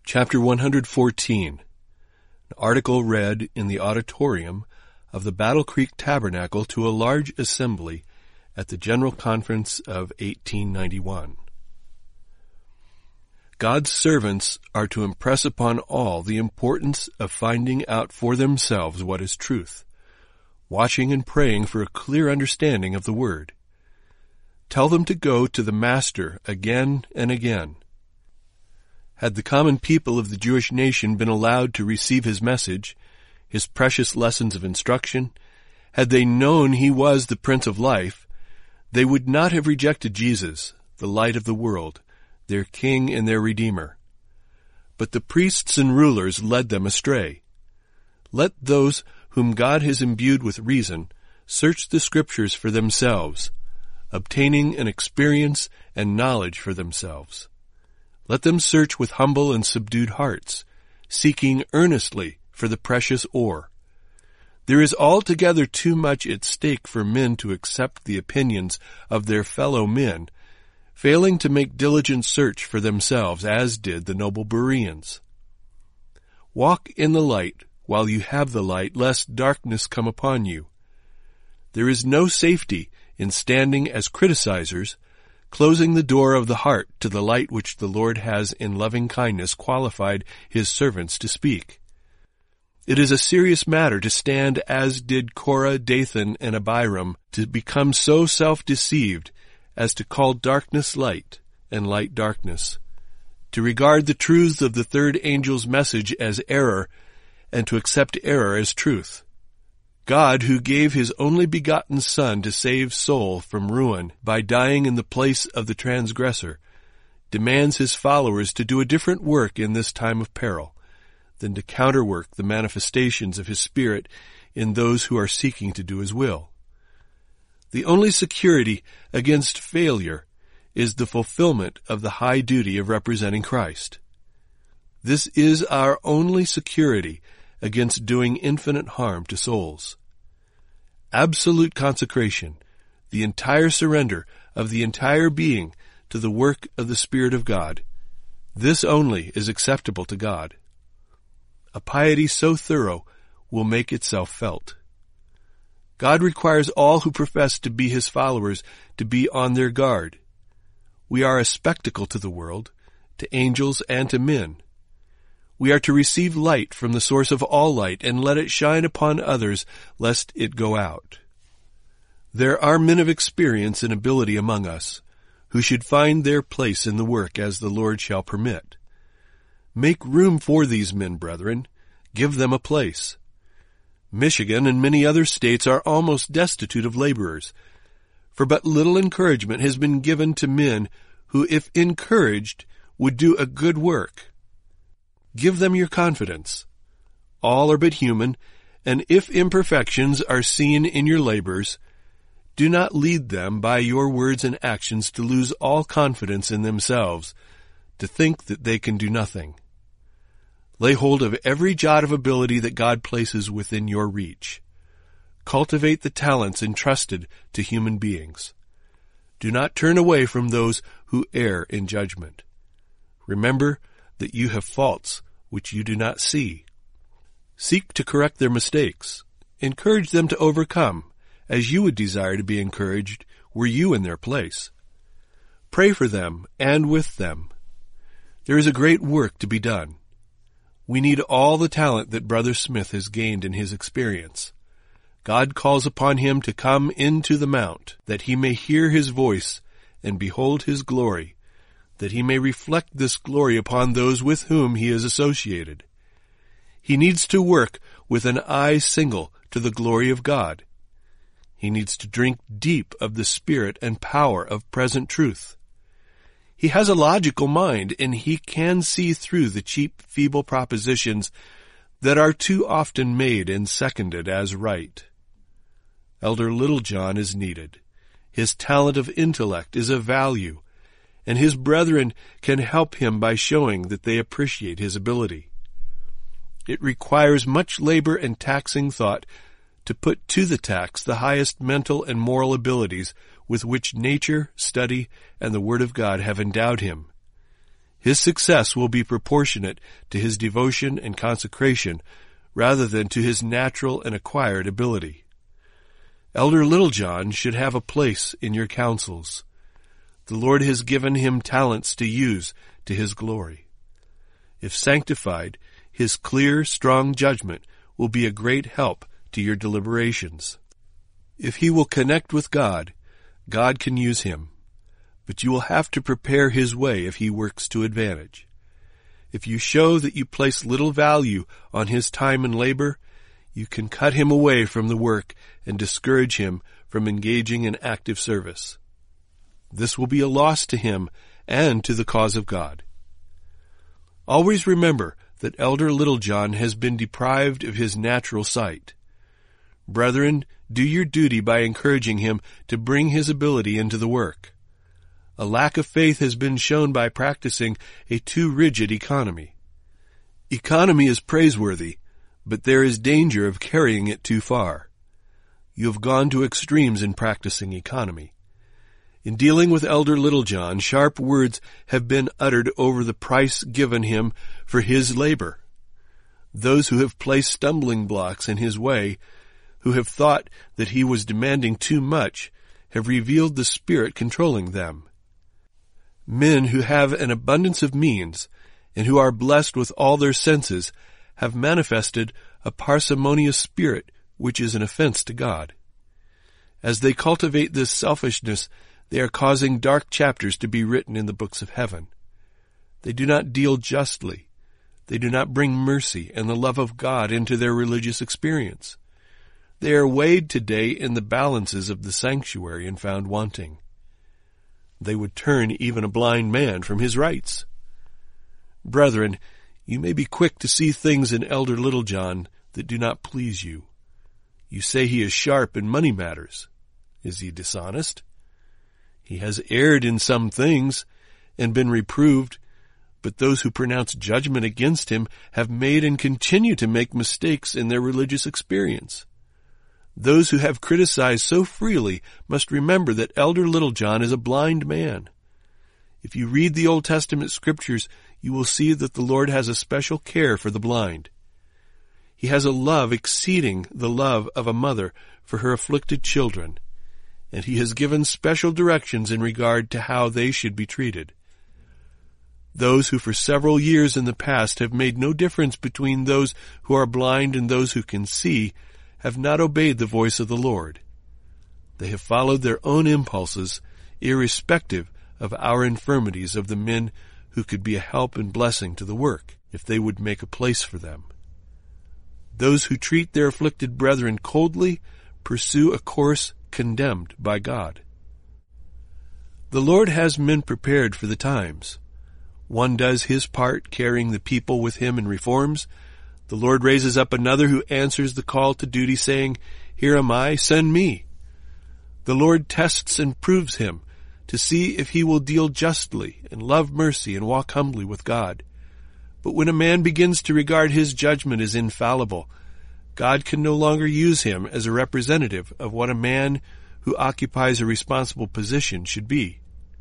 Chapter 114, an article read in the auditorium of the Battle Creek Tabernacle to a large assembly at the General Conference of 1891. God's servants are to impress upon all the importance of finding out for themselves what is truth, watching and praying for a clear understanding of the Word. Tell them to go to the Master again and again. Had the common people of the Jewish nation been allowed to receive his message, his precious lessons of instruction, had they known he was the Prince of Life, they would not have rejected Jesus, the light of the world, their King and their Redeemer. But the priests and rulers led them astray. Let those whom God has imbued with reason search the Scriptures for themselves, obtaining an experience and knowledge for themselves. Let them search with humble and subdued hearts, seeking earnestly for the precious ore. There is altogether too much at stake for men to accept the opinions of their fellow men, failing to make diligent search for themselves, as did the noble Bereans. Walk in the light while you have the light, lest darkness come upon you. There is no safety in standing as criticizers, closing the door of the heart to the light which the Lord has in loving kindness qualified his servants to speak. It is a serious matter to stand as did Korah, Dathan, and Abiram, to become so self-deceived as to call darkness light and light darkness, to regard the truths of the third angel's message as error, and to accept error as truth. God, who gave his only begotten Son to save soul from ruin by dying in the place of the transgressor, demands his followers to do a different work in this time of peril than to counterwork the manifestations of his Spirit in those who are seeking to do his will. The only security against failure is the fulfillment of the high duty of representing Christ. This is our only security against doing infinite harm to souls. Absolute consecration, the entire surrender of the entire being to the work of the Spirit of God, this only is acceptable to God. A piety so thorough will make itself felt. God requires all who profess to be his followers to be on their guard. We are a spectacle to the world, to angels and to men. We are to receive light from the source of all light and let it shine upon others, lest it go out. There are men of experience and ability among us, who should find their place in the work as the Lord shall permit. Make room for these men, brethren. Give them a place. Michigan and many other states are almost destitute of laborers, for but little encouragement has been given to men who, if encouraged, would do a good work. Give them your confidence. All are but human, and if imperfections are seen in your labors, do not lead them by your words and actions to lose all confidence in themselves, to think that they can do nothing. Lay hold of every jot of ability that God places within your reach. Cultivate the talents entrusted to human beings. Do not turn away from those who err in judgment. Remember that you have faults which you do not see. Seek to correct their mistakes. Encourage them to overcome, as you would desire to be encouraged were you in their place. Pray for them and with them. There is a great work to be done. We need all the talent that Brother Smith has gained in his experience. God calls upon him to come into the mount, that he may hear his voice and behold his glory, that he may reflect this glory upon those with whom he is associated. He needs to work with an eye single to the glory of God. He needs to drink deep of the spirit and power of present truth. He has a logical mind, and he can see through the cheap, feeble propositions that are too often made and seconded as right. Elder Littlejohn is needed. His talent of intellect is of value, and his brethren can help him by showing that they appreciate his ability. It requires much labor and taxing thought to put to the tax the highest mental and moral abilities with which nature, study, and the Word of God have endowed him. His success will be proportionate to his devotion and consecration rather than to his natural and acquired ability. Elder Littlejohn should have a place in your councils. The Lord has given him talents to use to his glory. If sanctified, his clear, strong judgment will be a great help to your deliberations. If he will connect with God, God can use him, but you will have to prepare his way if he works to advantage. If you show that you place little value on his time and labor, you can cut him away from the work and discourage him from engaging in active service. This will be a loss to him and to the cause of God. Always remember that Elder Littlejohn has been deprived of his natural sight. Brethren, do your duty by encouraging him to bring his ability into the work. A lack of faith has been shown by practicing a too rigid economy. Economy is praiseworthy, but there is danger of carrying it too far. You have gone to extremes in practicing economy. In dealing with Elder Littlejohn, sharp words have been uttered over the price given him for his labor. Those who have placed stumbling blocks in his way, who have thought that he was demanding too much, have revealed the spirit controlling them. Men who have an abundance of means and who are blessed with all their senses have manifested a parsimonious spirit which is an offense to God. As they cultivate this selfishness, they are causing dark chapters to be written in the books of heaven. They do not deal justly. They do not bring mercy and the love of God into their religious experience. They are weighed today in the balances of the sanctuary and found wanting. They would turn even a blind man from his rights. Brethren, you may be quick to see things in Elder Littlejohn that do not please you. You say he is sharp in money matters. Is he dishonest? He has erred in some things and been reproved, but those who pronounce judgment against him have made and continue to make mistakes in their religious experience. Those who have criticized so freely must remember that Elder Littlejohn is a blind man. If you read the Old Testament scriptures, you will see that the Lord has a special care for the blind. He has a love exceeding the love of a mother for her afflicted children, and he has given special directions in regard to how they should be treated. Those who for several years in the past have made no difference between those who are blind and those who can see have not obeyed the voice of the Lord. They have followed their own impulses, irrespective of our infirmities of the men who could be a help and blessing to the work, if they would make a place for them. Those who treat their afflicted brethren coldly pursue a course condemned by God. The Lord has men prepared for the times. One does his part, carrying the people with him in reforms. The Lord raises up another who answers the call to duty, saying, "Here am I, send me." The Lord tests and proves him to see if he will deal justly and love mercy and walk humbly with God. But when a man begins to regard his judgment as infallible, God can no longer use him as a representative of what a man who occupies a responsible position should be.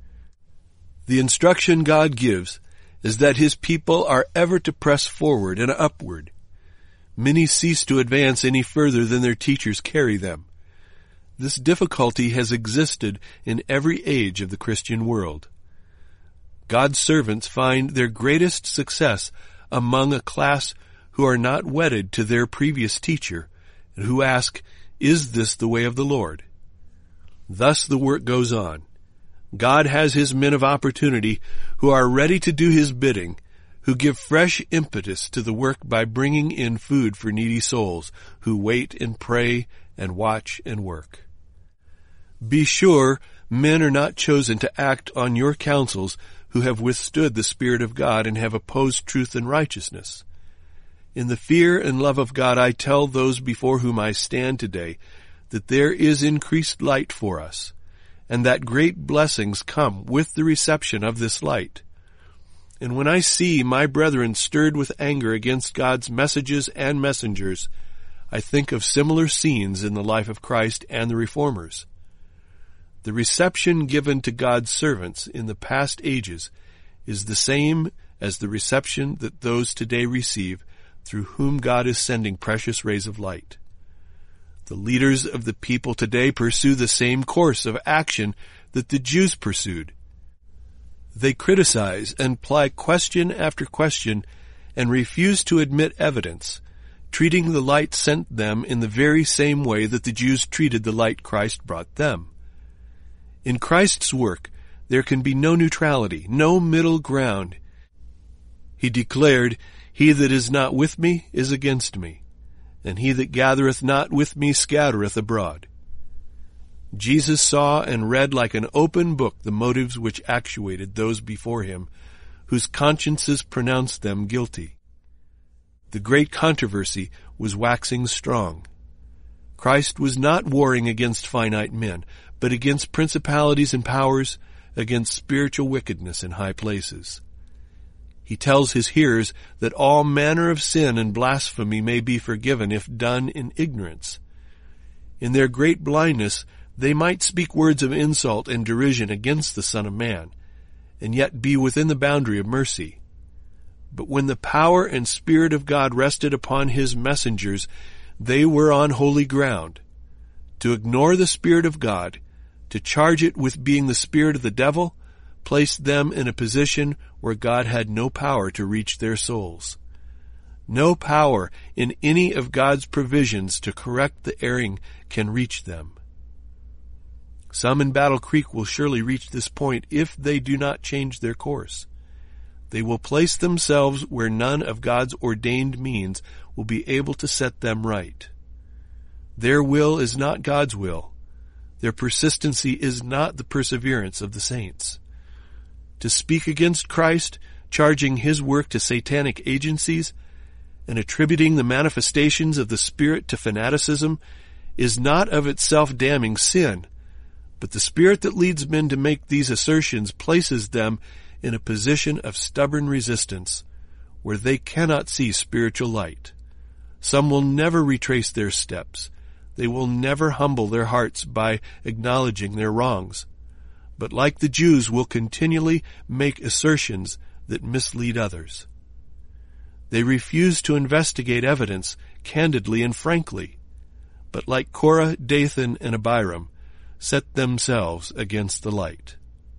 The instruction God gives is that his people are ever to press forward and upward. Many cease to advance any further than their teachers carry them. This difficulty has existed in every age of the Christian world. God's servants find their greatest success among a class who are not wedded to their previous teacher and who ask, "Is this the way of the Lord?" Thus the work goes on. God has his men of opportunity who are ready to do his bidding, who give fresh impetus to the work by bringing in food for needy souls, who wait and pray and watch and work. Be sure men are not chosen to act on your counsels who have withstood the Spirit of God and have opposed truth and righteousness. In the fear and love of God, I tell those before whom I stand today that there is increased light for us, and that great blessings come with the reception of this light. And when I see my brethren stirred with anger against God's messages and messengers, I think of similar scenes in the life of Christ and the Reformers. The reception given to God's servants in the past ages is the same as the reception that those today receive through whom God is sending precious rays of light. The leaders of the people today pursue the same course of action that the Jews pursued. They criticize and ply question after question and refuse to admit evidence, treating the light sent them in the very same way that the Jews treated the light Christ brought them. In Christ's work, there can be no neutrality, no middle ground. He declared, "He that is not with me is against me, and he that gathereth not with me scattereth abroad." Jesus saw and read like an open book the motives which actuated those before him, whose consciences pronounced them guilty. The great controversy was waxing strong. Christ was not warring against finite men, but against principalities and powers, against spiritual wickedness in high places. He tells his hearers that all manner of sin and blasphemy may be forgiven if done in ignorance. In their great blindness, they might speak words of insult and derision against the Son of Man, and yet be within the boundary of mercy. But when the power and Spirit of God rested upon his messengers, they were on holy ground. To ignore the Spirit of God, to charge it with being the spirit of the devil, placed them in a position where God had no power to reach their souls. No power in any of God's provisions to correct the erring can reach them. Some in Battle Creek will surely reach this point if they do not change their course. They will place themselves where none of God's ordained means will be able to set them right. Their will is not God's will. Their persistency is not the perseverance of the saints. To speak against Christ, charging his work to satanic agencies, and attributing the manifestations of the Spirit to fanaticism, is not of itself damning sin, but the spirit that leads men to make these assertions places them in a position of stubborn resistance, where they cannot see spiritual light. Some will never retrace their steps. They will never humble their hearts by acknowledging their wrongs, but like the Jews will continually make assertions that mislead others. They refuse to investigate evidence candidly and frankly, but like Korah, Dathan, and Abiram, set themselves against the light.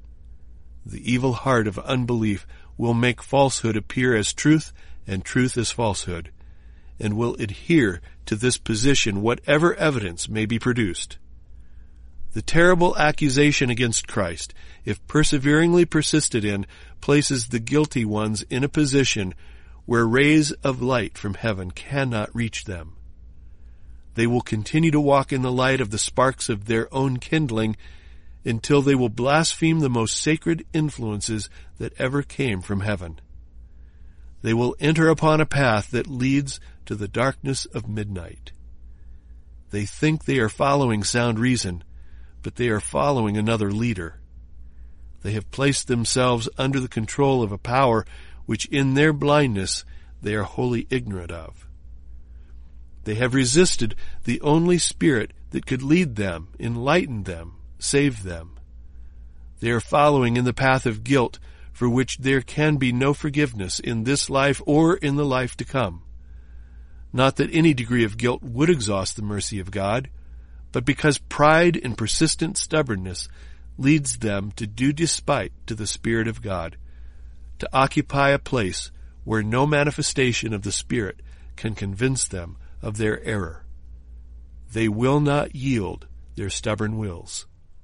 The evil heart of unbelief will make falsehood appear as truth and truth as falsehood, and will adhere to this position whatever evidence may be produced. The terrible accusation against Christ, if perseveringly persisted in, places the guilty ones in a position where rays of light from heaven cannot reach them. They will continue to walk in the light of the sparks of their own kindling until they will blaspheme the most sacred influences that ever came from heaven. They will enter upon a path that leads to the darkness of midnight. They think they are following sound reason, but they are following another leader. They have placed themselves under the control of a power which in their blindness they are wholly ignorant of. They have resisted the only Spirit that could lead them, enlighten them, save them. They are following in the path of guilt for which there can be no forgiveness in this life or in the life to come. Not that any degree of guilt would exhaust the mercy of God, but because pride and persistent stubbornness leads them to do despite to the Spirit of God, to occupy a place where no manifestation of the Spirit can convince them of their error. They will not yield their stubborn wills.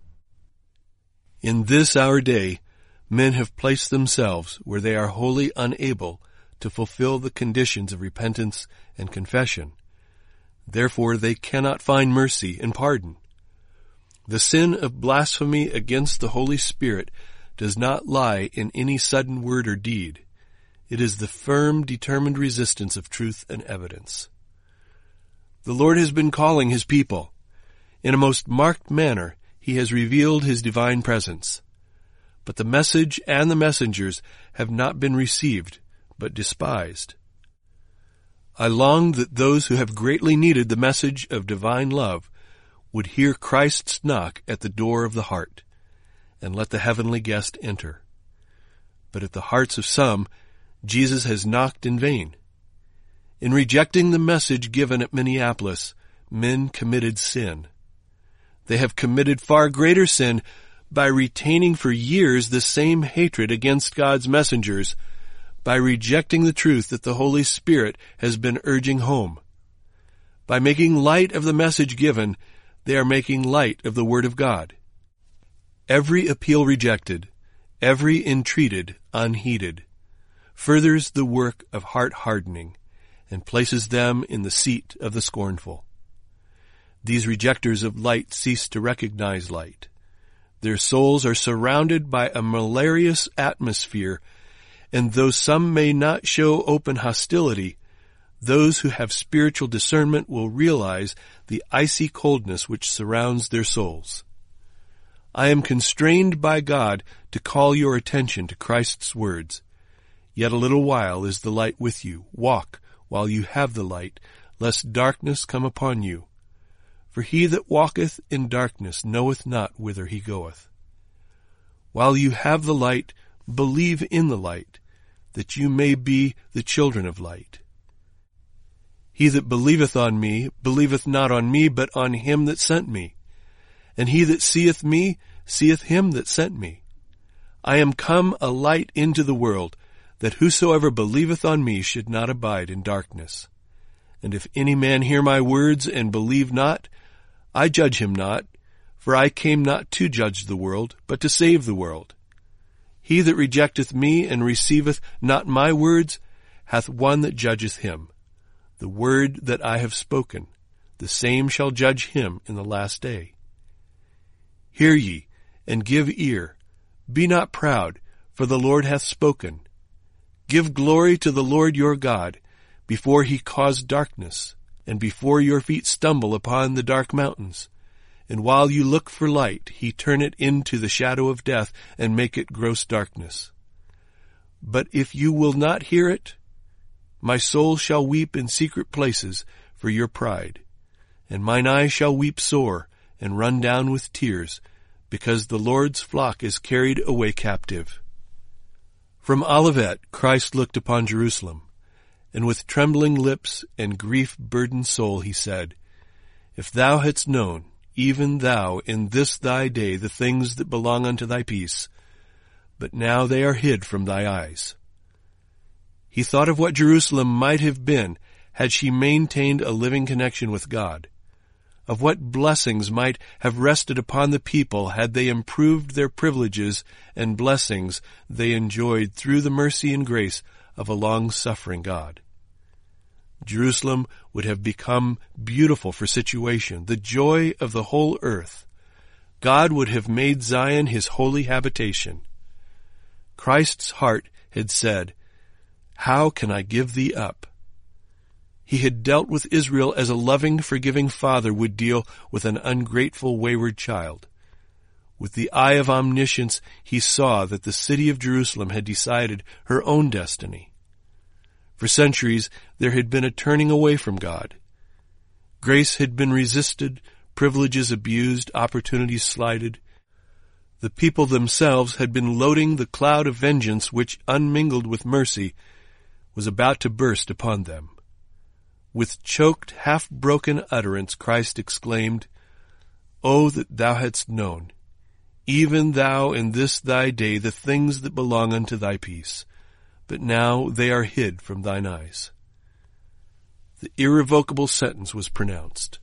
In this our day, men have placed themselves where they are wholly unable to fulfill the conditions of repentance and confession. Therefore they cannot find mercy and pardon. The sin of blasphemy against the Holy Spirit does not lie in any sudden word or deed. It is the firm, determined resistance of truth and evidence. The Lord has been calling his people. In a most marked manner, he has revealed his divine presence. But the message and the messengers have not been received, but despised. I long that those who have greatly needed the message of divine love would hear Christ's knock at the door of the heart, and let the heavenly guest enter. but at the hearts of some, Jesus has knocked in vain. In rejecting the message given at Minneapolis, men committed sin. They have committed far greater sin by retaining for years the same hatred against God's messengers, by rejecting the truth that the Holy Spirit has been urging home. By making light of the message given, they are making light of the Word of God. Every appeal rejected, every entreated unheeded, furthers the work of heart hardening and places them in the seat of the scornful. These rejectors of light cease to recognize light. Their souls are surrounded by a malarious atmosphere, and though some may not show open hostility, those who have spiritual discernment will realize the icy coldness which surrounds their souls. I am constrained by God to call your attention to Christ's words. Yet a little while is the light with you. Walk while you have the light, lest darkness come upon you. For he that walketh in darkness knoweth not whither he goeth. While you have the light, believe in the light, that you may be the children of light. He that believeth on me, believeth not on me, but on him that sent me. And he that seeth me, seeth him that sent me. I am come a light into the world, that whosoever believeth on me should not abide in darkness. And if any man hear my words and believe not, I judge him not, for I came not to judge the world, but to save the world. He that rejecteth me and receiveth not my words hath one that judgeth him. The word that I have spoken, the same shall judge him in the last day. Hear ye, and give ear. Be not proud, for the Lord hath spoken. Give glory to the Lord your God, before he cause darkness, and before your feet stumble upon the dark mountains. And while you look for light, he turn it into the shadow of death, and make it gross darkness. But if you will not hear it, my soul shall weep in secret places for your pride, and mine eyes shall weep sore, and run down with tears, because the Lord's flock is carried away captive. From Olivet Christ looked upon Jerusalem, and with trembling lips and grief-burdened soul he said, If thou hadst known, even thou, in this thy day, the things that belong unto thy peace, but now they are hid from thy eyes. He thought of what Jerusalem might have been had she maintained a living connection with God, of what blessings might have rested upon the people had they improved their privileges and blessings they enjoyed through the mercy and grace of a long-suffering God. Jerusalem would have become beautiful for situation, the joy of the whole earth. God would have made Zion his holy habitation. Christ's heart had said, How can I give thee up? He had dealt with Israel as a loving, forgiving father would deal with an ungrateful, wayward child. With the eye of omniscience, he saw that the city of Jerusalem had decided her own destiny. For centuries, there had been a turning away from God. Grace had been resisted, privileges abused, opportunities slighted. The people themselves had been loading the cloud of vengeance which, unmingled with mercy, was about to burst upon them. With choked, half-broken utterance, Christ exclaimed, Oh, that thou hadst known, even thou in this thy day, the things that belong unto thy peace, but now they are hid from thine eyes. The irrevocable sentence was pronounced.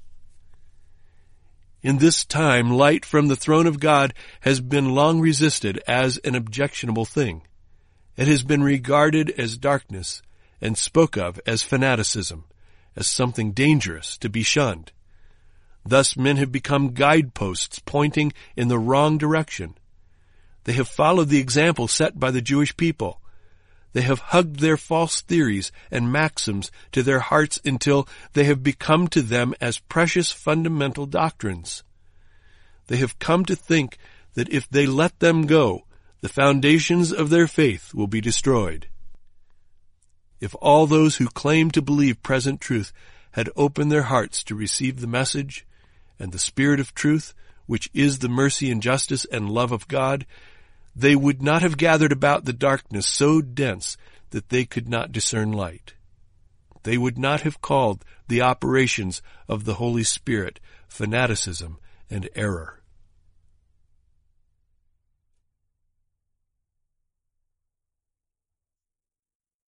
In this time, light from the throne of God has been long resisted as an objectionable thing. It has been regarded as darkness and spoke of as fanaticism, as something dangerous to be shunned. Thus men have become guideposts pointing in the wrong direction. They have followed the example set by the Jewish people. They have hugged their false theories and maxims to their hearts until they have become to them as precious fundamental doctrines. They have come to think that if they let them go, the foundations of their faith will be destroyed. If all those who claim to believe present truth had opened their hearts to receive the message and the Spirit of truth, which is the mercy and justice and love of God, they would not have gathered about the darkness so dense that they could not discern light. They would not have called the operations of the Holy Spirit fanaticism and error.